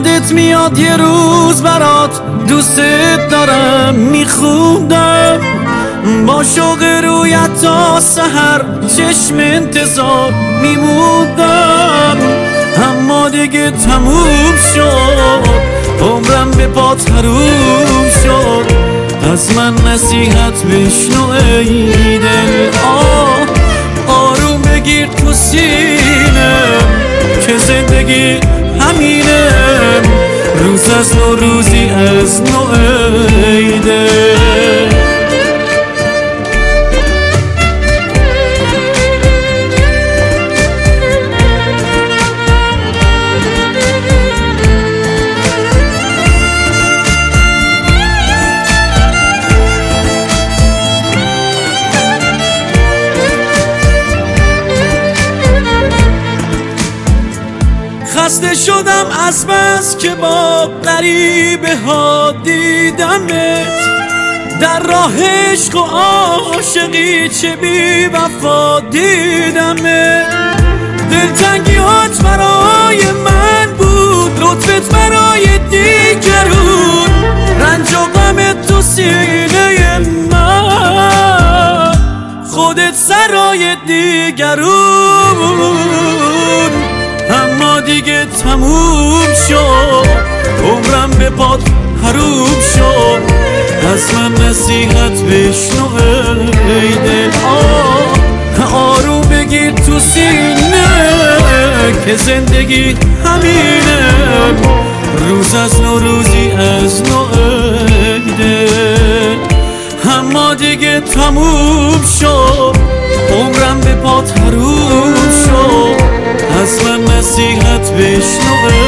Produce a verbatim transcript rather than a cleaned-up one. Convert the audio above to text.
یادت میاد یه روز برات دوستت دارم میخوندم، با شوق رویت تا سحر چشم انتظار میموندم. اما دیگه تموم شد، عمرم به پات حروم شد. از من نصیحت بشنو ای دل، آه آروم بگیر تو سینم که زندگی همینه، روز از نو روزی از نو ای دل. خسته شدم از بس که با غریبه ها دیدمت، در راه عشق و عاشقی چه بی وفا دیدمت. دلتنگیات برای من بود، لطفت برای دیگرون، رنج و غمت تو سینه من، خودت سرای دیگرون. اما دیگه تموم شد، عمرم به پات حروم شد. از من نصیحت بشنو ای دل، آه آروم بگیر تو سینه که زندگی همینه، روز از نو روزی از نو ای دل. اما دیگه تموم شد، عمرم به پات حروم شد. از من نصیحت بشنو